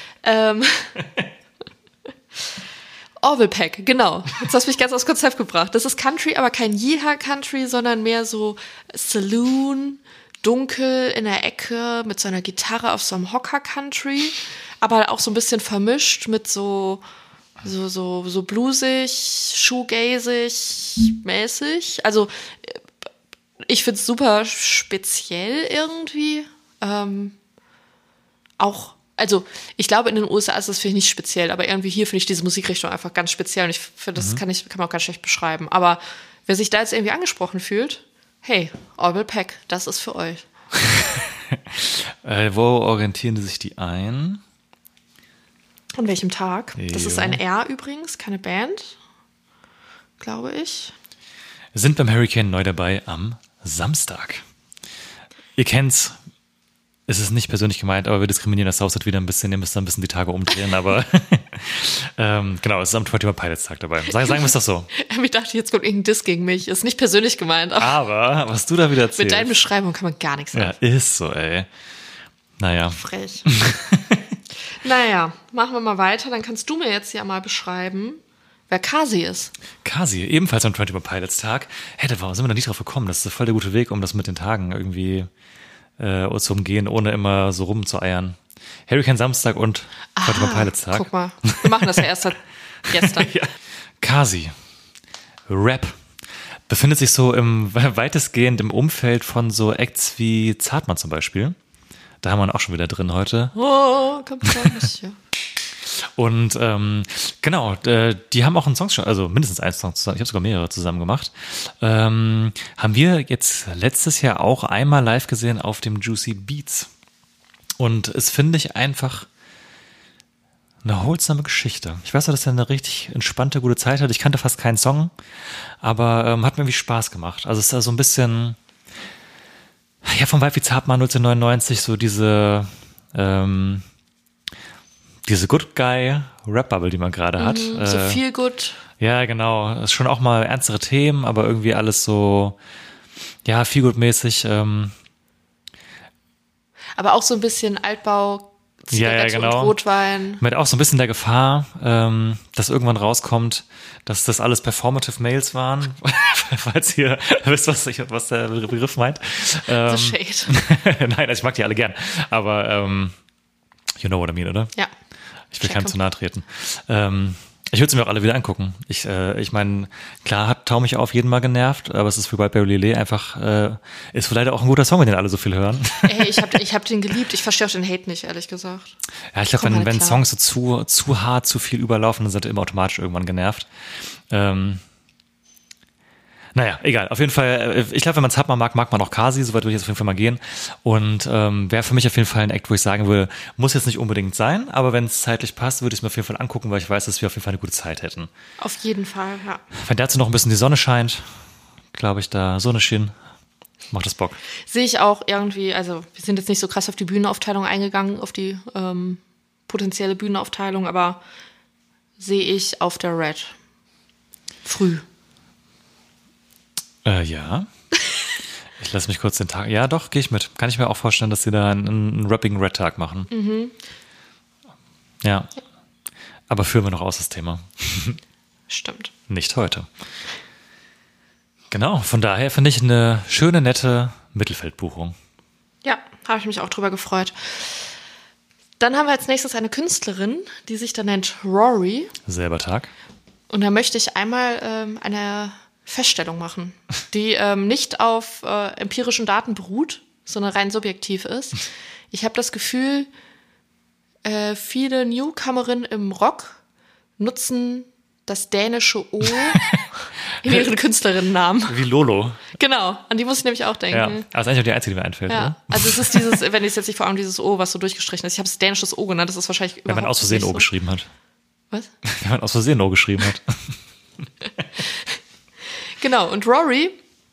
Orville Peck, genau. Jetzt hast du mich ganz aufs Konzept gebracht. Das ist Country, aber kein Yeehaw-Country, sondern mehr so Saloon, dunkel in der Ecke mit so einer Gitarre auf so einem Hocker-Country, aber auch so ein bisschen vermischt mit so bluesig, shoegazig mäßig. Also ich finde es super speziell irgendwie. Also ich glaube, in den USA ist das vielleicht nicht speziell, aber irgendwie hier finde ich diese Musikrichtung einfach ganz speziell und ich finde, das kann man auch ganz schlecht beschreiben. Aber wer sich da jetzt irgendwie angesprochen fühlt, hey, Orville Peck, das ist für euch. Wo orientieren sich die ein? An welchem Tag? Das Jo. ist ein R übrigens, keine Band, glaube ich. Sind beim Hurricane neu dabei am Samstag. Ihr kennt's. Es ist nicht persönlich gemeint, aber wir diskriminieren das Southside wieder ein bisschen. Ihr müsst da ein bisschen die Tage umdrehen, aber genau, es ist am 21 Pilots Tag dabei. Sagen wir es doch so. Ich dachte, jetzt kommt irgendein Diss gegen mich. Ist nicht persönlich gemeint. Aber was du da wieder erzählst. Mit deinen Beschreibungen kann man gar nichts sagen. Ja, ist so, ey. Naja. Frech. Naja, machen wir mal weiter. Dann kannst du mir jetzt ja mal beschreiben, wer Kasi ist. Kasi, ebenfalls am 21 Pilots Tag. Hey, da sind wir noch nicht drauf gekommen. Das ist voll der gute Weg, um das mit den Tagen irgendwie zu umgehen, ohne immer so rumzueiern. Hurricane Samstag und 21 Pilots Tag. Guck mal, wir machen das ja erst seit gestern. Ja. Kasi, Rap, befindet sich so weitestgehend im Umfeld von so Acts wie Zartmann zum Beispiel. Da haben wir ihn auch schon wieder drin heute. Oh, kommt nicht, ja. Und genau, die haben auch einen Song schon, also mindestens einen Song zusammen, ich habe sogar mehrere zusammen gemacht. Haben wir jetzt letztes Jahr auch einmal live gesehen auf dem Juicy Beats. Und es finde ich einfach eine wholesome Geschichte. Ich weiß noch, dass er eine richtig entspannte, gute Zeit hat. Ich kannte fast keinen Song, aber hat mir irgendwie Spaß gemacht. Also es ist da so ein bisschen, ja, vom Vibe wie Zartmann 1999, so diese Good Guy Rap Bubble, die man gerade hat. So viel gut. Ja, genau. Ist schon auch mal ernstere Themen, aber irgendwie alles so, ja, viel gut mäßig. Aber auch so ein bisschen Altbau, Zigarette genau. und Rotwein. Mit auch so ein bisschen der Gefahr, dass irgendwann rauskommt, dass das alles Performative Mails waren. Falls ihr wisst, was der Begriff meint. The Shade. Nein, also ich mag die alle gern. Aber you know what I mean, oder? Ja. Ich will keinem zu nahe treten. Ich würde sie mir auch alle wieder angucken. Ich meine, klar hat Tau mich auf jeden Mal genervt, aber es ist für White Barry Lillet einfach, ist leider auch ein guter Song, wenn den alle so viel hören. Ey, ich hab den geliebt. Ich verstehe auch den Hate nicht, ehrlich gesagt. Ja, ich glaube, wenn Songs so zu hart, zu viel überlaufen, dann sind die immer automatisch irgendwann genervt. Naja, egal. Auf jeden Fall, ich glaube, wenn man Zartmann mag, mag man auch Kasi. Soweit würde ich jetzt auf jeden Fall mal gehen. Und wäre für mich auf jeden Fall ein Act, wo ich sagen würde, muss jetzt nicht unbedingt sein, aber wenn es zeitlich passt, würde ich es mir auf jeden Fall angucken, weil ich weiß, dass wir auf jeden Fall eine gute Zeit hätten. Auf jeden Fall, ja. Wenn dazu noch ein bisschen die Sonne scheint, glaube ich, da Sonne schien, Macht das Bock. Sehe ich auch irgendwie, also wir sind jetzt nicht so krass auf die Bühnenaufteilung eingegangen, auf die potenzielle Bühnenaufteilung, aber sehe ich auf der Red. Früh. Ja. Ich lasse mich kurz den Tag. Ja, doch, gehe ich mit. Kann ich mir auch vorstellen, dass sie da einen rappigen Red-Tag machen. Mhm. Ja. Aber führen wir noch aus das Thema. Stimmt. Nicht heute. Genau, von daher finde ich eine schöne, nette Mittelfeldbuchung. Ja, habe ich mich auch drüber gefreut. Dann haben wir als nächstes eine Künstlerin, die sich da nennt Rory. Selber Tag. Und da möchte ich einmal eine Feststellung machen, die nicht auf empirischen Daten beruht, sondern rein subjektiv ist. Ich habe das Gefühl, viele Newcomerinnen im Rock nutzen das dänische O in ihren Künstlerinnennamen. Wie Lolo. Genau, an die muss ich nämlich auch denken. Ja, aber das ist eigentlich auch die einzige, die mir einfällt. Ja, oder? also es ist dieses, wenn ich es jetzt nicht vor allem dieses O, was so durchgestrichen ist. Ich habe es dänisches O genannt, das ist wahrscheinlich wenn man aus Versehen O geschrieben hat. Was? Wenn man aus Versehen O geschrieben hat. Genau, und Rory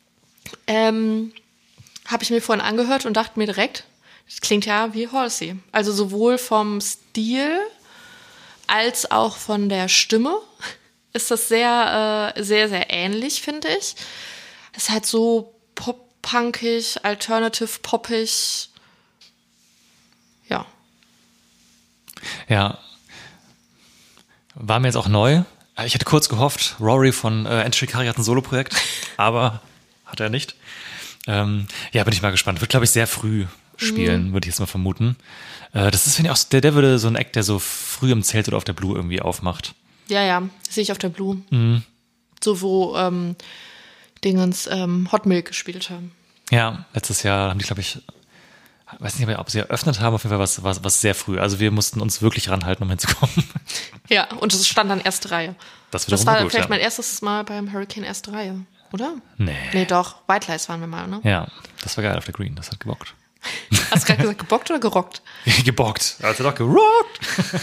habe ich mir vorhin angehört und dachte mir direkt, das klingt ja wie Halsey. Also sowohl vom Stil als auch von der Stimme ist das sehr, sehr, sehr ähnlich, finde ich. Es ist halt so pop-punkig, alternative-poppig. Ja. Ja. War mir jetzt auch neu. Ich hätte kurz gehofft, Rory von Entrikari hat ein Solo-Projekt, aber hat er nicht. Ja, bin ich mal gespannt. Wird, glaube ich, sehr früh spielen, würde ich jetzt mal vermuten. Das ist, finde ich, auch, der würde so ein Act, der so früh im Zelt oder auf der Blue irgendwie aufmacht. Ja, sehe ich auf der Blue. So, wo Dingens Hot Milk gespielt haben. Ja, letztes Jahr haben die, glaube ich, weiß nicht, ob sie eröffnet haben, auf jeden Fall was sehr früh. Also wir mussten uns wirklich ranhalten, um hinzukommen. Ja, und es stand dann erste Reihe. Das war gut, vielleicht mein erstes Mal beim Hurricane erste Reihe, oder? Nee. Nee, doch. White Lies waren wir mal, ne? Ja, das war geil auf der Green, das hat gebockt. Hast du gerade gesagt, gebockt oder gerockt? Gebockt. Also doch gerockt.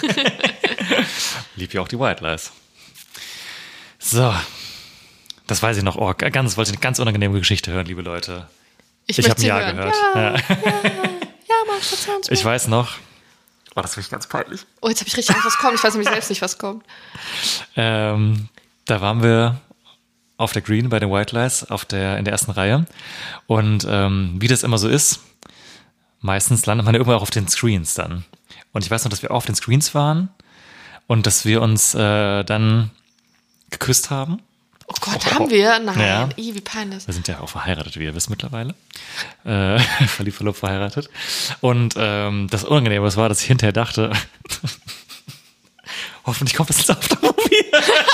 Lieb ja auch die White Lies. So. Das weiß ich noch. Oh, wollte eine ganz unangenehme Geschichte hören, liebe Leute. Ich habe ein Ja gehört. Ja, mach das uns. Ich weiß noch. Oh, das finde ich ganz peinlich. Oh, jetzt habe ich richtig Angst, was kommt. Ich weiß nämlich selbst nicht, was kommt. Da waren wir auf der Green bei den White Lies in der ersten Reihe. Und wie das immer so ist, meistens landet man ja irgendwo auch auf den Screens dann. Und ich weiß noch, dass wir auch auf den Screens waren und dass wir uns dann geküsst haben. Oh Gott, haben wir? Nein, ja. Wie peinlich. Wir sind ja auch verheiratet, wie ihr wisst mittlerweile. Verliebt, verlobt, verheiratet. Und das Unangenehme war, dass ich hinterher dachte, hoffentlich kommt das ins Aftermovie.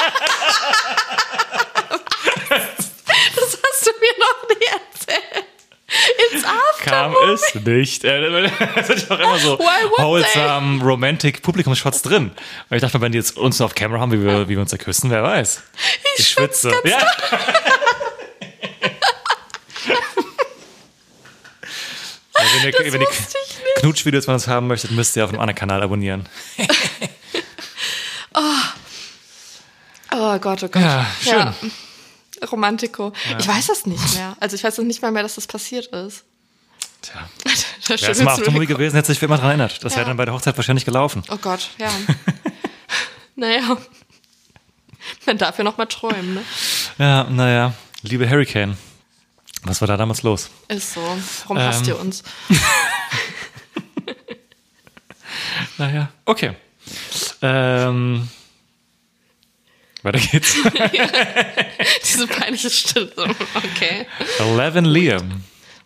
Das hast du mir noch nie erzählt. Ins Aftermovie. Kam es nicht. Das ist auch immer so wholesome, romantic Publikumsshots drin. Weil ich dachte, wenn die jetzt uns nur auf Camera haben, wie wir uns da küssen, wer weiß. Ich schwitze. Ja. Also wenn ihr Knutschvideos von uns haben möchtet, müsst ihr auf dem anderen Kanal abonnieren. Oh Gott, oh Gott. Ja, schön. Ja. Romantiko. Ja. Ich weiß das nicht mehr. Also ich weiß nicht mal mehr, dass das passiert ist. Tja. Wäre es mal Aftermovie gewesen, hätte sich immer daran erinnert. Das wäre dann bei der Hochzeit wahrscheinlich gelaufen. Oh Gott, ja. Naja. Man darf ja noch mal träumen, ne? Ja, naja. Liebe Hurricane, was war da damals los? Ist so. Warum hasst ihr uns? Naja, okay. Weiter geht's. Diese peinliche Stille. Okay. Levin Liam.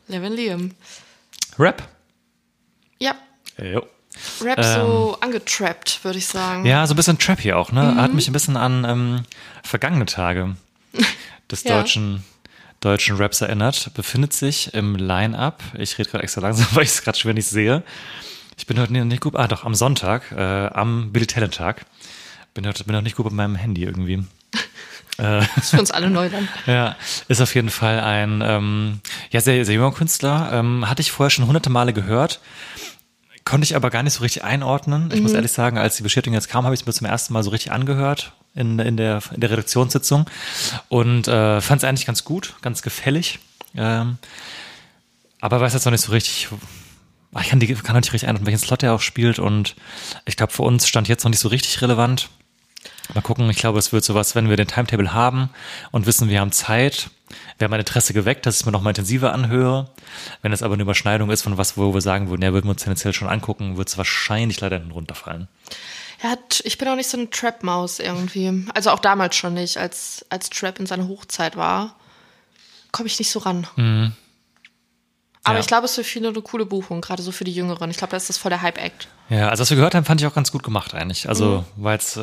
Rap? Ja. Jo. Rap so angetrappt, würde ich sagen. Ja, so ein bisschen Trap hier auch, ne? Hat mich ein bisschen an vergangene Tage des deutschen Raps erinnert. Befindet sich im Line-Up. Ich rede gerade extra langsam, weil ich es gerade schon nicht sehe. Ich bin heute nicht gut. Doch, am Sonntag, am Billy Talent Tag. Bin noch nicht gut bei meinem Handy irgendwie. Das ist für uns alle neu dann. Ja, ist auf jeden Fall ein sehr, sehr junger Künstler. Hatte ich vorher schon hunderte Male gehört, konnte ich aber gar nicht so richtig einordnen. Ich muss ehrlich sagen, als die Bestätigung jetzt kam, habe ich es mir zum ersten Mal so richtig angehört in der Redaktionssitzung und fand es eigentlich ganz gut, ganz gefällig. Aber weiß jetzt noch nicht so richtig, ich kann noch nicht richtig einordnen, welchen Slot er auch spielt und ich glaube, für uns stand jetzt noch nicht so richtig relevant. Mal gucken, ich glaube, es wird sowas, wenn wir den Timetable haben und wissen, wir haben Zeit, wir haben ein Interesse geweckt, dass ich es mir noch mal intensiver anhöre. Wenn es aber eine Überschneidung ist von was, wo wir sagen würden, ja, würden wir uns tendenziell schon angucken, wird es wahrscheinlich leider hinten runterfallen. Ja, ich bin auch nicht so eine Trap-Maus irgendwie. Also auch damals schon nicht, als Trap in seiner Hochzeit war, komme ich nicht so ran. Mhm. Aber Ja. ich glaube, es ist für viele eine coole Buchung, gerade so für die Jüngeren. Ich glaube, das ist voll der Hype-Act. Ja, also was wir gehört haben, fand ich auch ganz gut gemacht eigentlich. Also war jetzt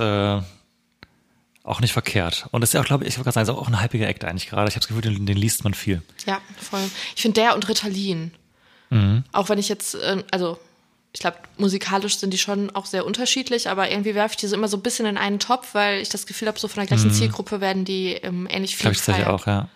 auch nicht verkehrt. Und das ist ja auch, glaube ich, wollte gerade sagen, ist auch ein hypiger Act eigentlich gerade. Ich habe das Gefühl, den liest man viel. Ja, voll. Ich finde der und Ritalin. Auch wenn ich jetzt, ich glaube, musikalisch sind die schon auch sehr unterschiedlich, aber irgendwie werfe ich die so immer so ein bisschen in einen Topf, weil ich das Gefühl habe, so von der gleichen Zielgruppe werden die ähnlich viel Glaube ich tatsächlich gefeiert. auch, ja.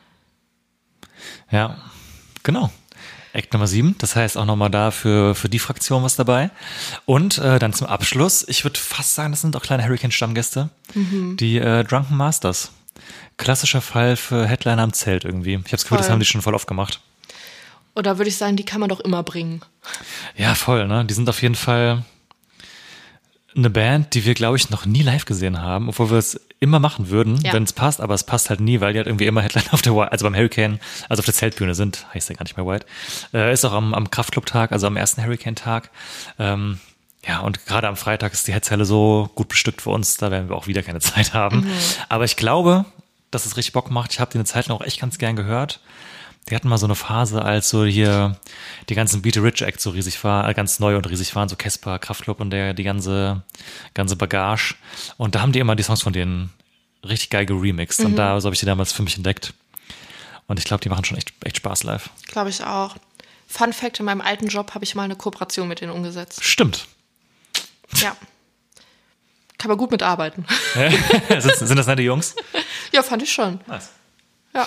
Ja, genau. Act Nummer 7, das heißt auch nochmal da für die Fraktion was dabei. Und dann zum Abschluss, ich würde fast sagen, das sind auch kleine Hurricane-Stammgäste, die Drunken Masters. Klassischer Fall für Headliner am Zelt irgendwie. Ich habe das Gefühl, das Voll. haben die schon voll oft gemacht. Oder würde ich sagen, die kann man doch immer bringen. Ja, voll, ne? Die sind auf jeden Fall eine Band, die wir, glaube ich, noch nie live gesehen haben, obwohl wir es immer machen würden, Ja. wenn es passt, aber es passt halt nie, weil die halt irgendwie immer Headliner auf der White, also beim Hurricane, also auf der Zeltbühne sind, heißt ja gar nicht mehr White. Ist auch am Kraftclub-Tag, also am ersten Hurricane-Tag. Ja, und gerade am Freitag ist die Hetzelle so gut bestückt für uns, da werden wir auch wieder keine Zeit haben. Aber ich glaube, dass es richtig Bock macht. Ich habe die eine Zeit lang auch echt ganz gern gehört. Die hatten mal so eine Phase, als so hier die ganzen Beat the Rich Acts so riesig war, ganz neu und riesig waren, so Casper, Kraftklub und die ganze Bagage. Und da haben die immer die Songs von denen richtig geil geremixed. Und so habe ich die damals für mich entdeckt. Und ich glaube, die machen schon echt Spaß live. Glaube ich auch. Fun Fact, in meinem alten Job habe ich mal eine Kooperation mit denen umgesetzt. Stimmt. Ja. Kann man gut mitarbeiten. Sind das nette Jungs? Ja, fand ich schon. Nice. Ja.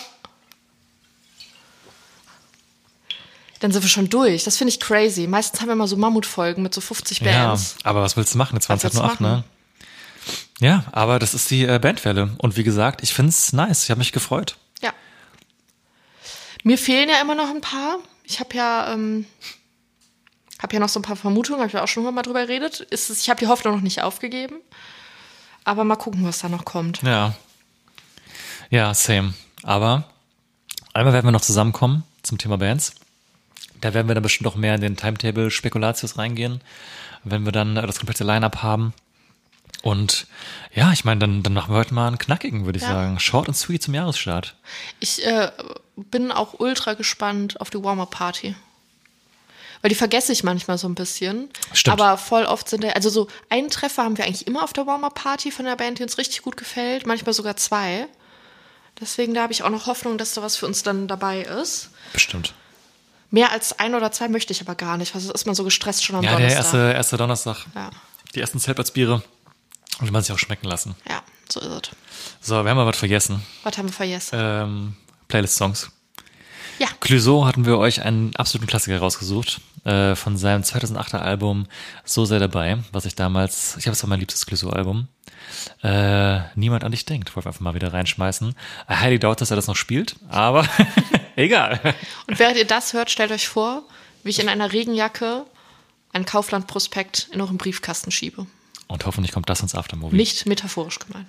Dann sind wir schon durch. Das finde ich crazy. Meistens haben wir immer so Mammutfolgen mit so 50 Ja, Bands. aber was willst du machen? Jetzt waren es halt Was nur willst 8, du ne? Ja, aber das ist die Bandwelle. Und wie gesagt, ich find's nice. Ich habe mich gefreut. Ja. Mir fehlen ja immer noch ein paar. Ich habe ja noch so ein paar Vermutungen, habe ich auch schon mal drüber geredet. Ich habe die Hoffnung noch nicht aufgegeben. Aber mal gucken, was da noch kommt. Ja. Ja, same. Aber einmal werden wir noch zusammenkommen zum Thema Bands. Da werden wir dann bestimmt noch mehr in den Timetable-Spekulatius reingehen, wenn wir dann das komplette Line-Up haben. Und ja, ich meine, dann machen wir heute mal einen knackigen, würde ich sagen. Short und sweet zum Jahresstart. Ich bin auch ultra gespannt auf die Warm-Up-Party. Weil die vergesse ich manchmal so ein bisschen. Stimmt. Aber voll oft also so einen Treffer haben wir eigentlich immer auf der Warm-Up-Party von der Band, die uns richtig gut gefällt. Manchmal sogar 2. Deswegen da habe ich auch noch Hoffnung, dass da was für uns dann dabei ist. Bestimmt. Mehr als 1 oder 2 möchte ich aber gar nicht, weil sonst ist man so gestresst schon am Ja, Donnerstag. der erste Donnerstag. Ja. Die ersten Zeltplatzbiere. Und man sich auch schmecken lassen. Ja, so ist es. So, wir haben mal was vergessen. Was haben wir vergessen? Playlist-Songs. Ja. Clouseau hatten wir euch einen absoluten Klassiker rausgesucht. Von seinem 2008er Album So sehr dabei, was ich damals, ich habe es auch mein liebstes Clouseau-Album. Niemand an dich denkt, wollte einfach mal wieder reinschmeißen. I highly doubt, dass er das noch spielt, aber egal. Und während ihr das hört, stellt euch vor, wie ich in einer Regenjacke ein Kaufland-Prospekt in euren Briefkasten schiebe. Und hoffentlich kommt das ins Aftermovie. Nicht metaphorisch gemeint.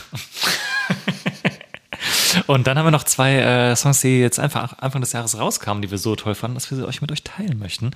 Und dann haben wir noch 2 Songs, die jetzt einfach Anfang des Jahres rauskamen, die wir so toll fanden, dass wir sie euch mit euch teilen möchten.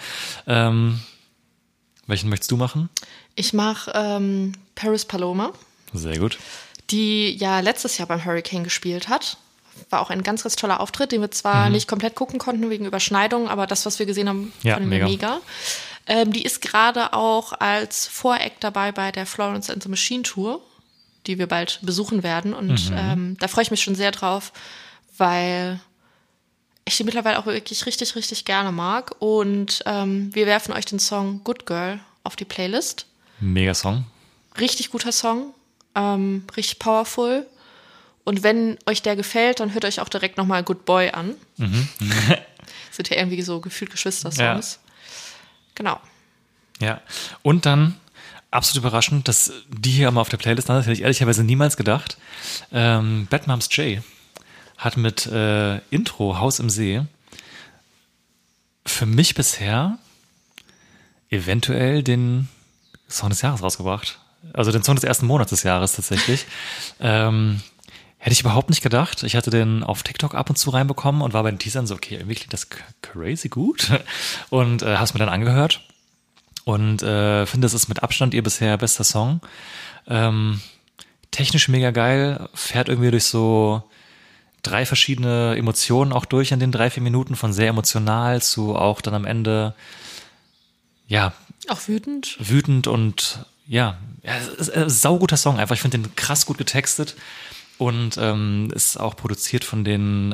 Welchen möchtest du machen? Ich mache Paris Paloma, Sehr gut. die ja letztes Jahr beim Hurricane gespielt hat. War auch ein ganz, ganz toller Auftritt, den wir zwar nicht komplett gucken konnten wegen Überschneidungen, aber das, was wir gesehen haben, Ja, fanden wir mega. mega. Die ist gerade auch als Voreact dabei bei der Florence and the Machine Tour, die wir bald besuchen werden. Und da freue ich mich schon sehr drauf, weil ich die mittlerweile auch wirklich richtig, richtig gerne mag. Und wir werfen euch den Song Good Girl auf die Playlist. Mega Song. Richtig guter Song, richtig powerful. Und wenn euch der gefällt, dann hört euch auch direkt nochmal Good Boy an. Sind ja irgendwie so gefühlt Geschwister-Songs. Genau. Ja. Und dann, absolut überraschend, dass die hier mal auf der Playlist sind, das hätte ich ehrlicherweise niemals gedacht. Bad Moms J hat mit Intro Haus im See Für mich bisher eventuell den Song des Jahres rausgebracht. Also den Song des ersten Monats des Jahres tatsächlich. Hätte ich überhaupt nicht gedacht. Ich hatte den auf TikTok ab und zu reinbekommen und war bei den Teasern so, okay, irgendwie klingt das crazy gut. Und habe es mir dann angehört und finde, es ist mit Abstand ihr bisher bester Song. Technisch mega geil, fährt irgendwie durch so 3 verschiedene Emotionen auch durch in den 3-4 Minuten, von sehr emotional zu auch dann am Ende, ja. Auch wütend. Wütend und es ist ein sauguter Song einfach. Ich finde den krass gut getextet und ist auch produziert von den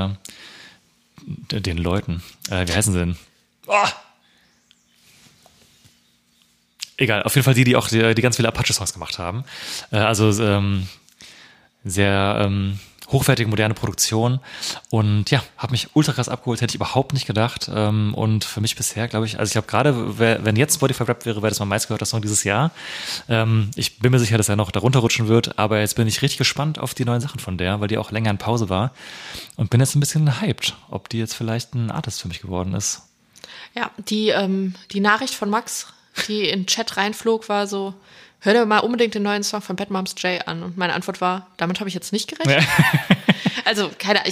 Leuten. Wie heißen sie denn? Oh! Egal, auf jeden Fall die auch die ganz viele Apache-Songs gemacht haben. Also sehr hochwertige, moderne Produktion. Und ja, habe mich ultra krass abgeholt, hätte ich überhaupt nicht gedacht. Und für mich bisher, glaube ich, also ich glaube gerade, wenn jetzt Spotify Rap wäre, wäre das mein meistgehörter Song dieses Jahr. Ich bin mir sicher, dass er noch darunter rutschen wird, aber jetzt bin ich richtig gespannt auf die neuen Sachen von der, weil die auch länger in Pause war. Und bin jetzt ein bisschen hyped, ob die jetzt vielleicht ein Artist für mich geworden ist. Ja, die Nachricht von Max, die in den Chat reinflog, war so, hör dir mal unbedingt den neuen Song von Bad Moms J an. Und meine Antwort war, damit habe ich jetzt nicht gerechnet. Ja. Also,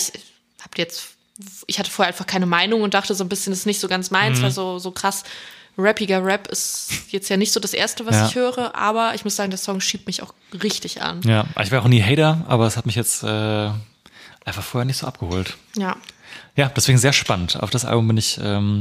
ich hatte vorher einfach keine Meinung und dachte so ein bisschen, das ist nicht so ganz meins, weil so krass rappiger Rap ist jetzt ja nicht so das Erste, was ich höre, aber ich muss sagen, der Song schiebt mich auch richtig an. Ja, ich war auch nie Hater, aber es hat mich jetzt einfach vorher nicht so abgeholt. Ja. Ja, deswegen sehr spannend. Auf das Album bin ich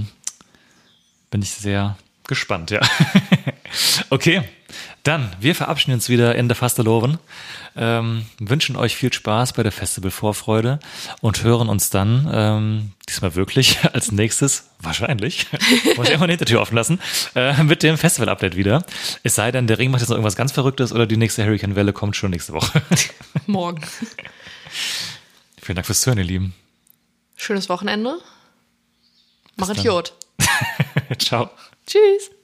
sehr gespannt, ja. Okay, dann, wir verabschieden uns wieder in der Fasteloven, wünschen euch viel Spaß bei der Festival-Vorfreude und hören uns dann, diesmal wirklich, als nächstes, wahrscheinlich, muss ich einfach eine Hintertür offen lassen, mit dem Festival-Update wieder. Es sei denn, der Ring macht jetzt noch irgendwas ganz Verrücktes oder die nächste Hurricane-Welle kommt schon nächste Woche. Morgen. Vielen Dank fürs Zuhören, ihr Lieben. Schönes Wochenende. Mach Idiot. Ciao. Tschüss.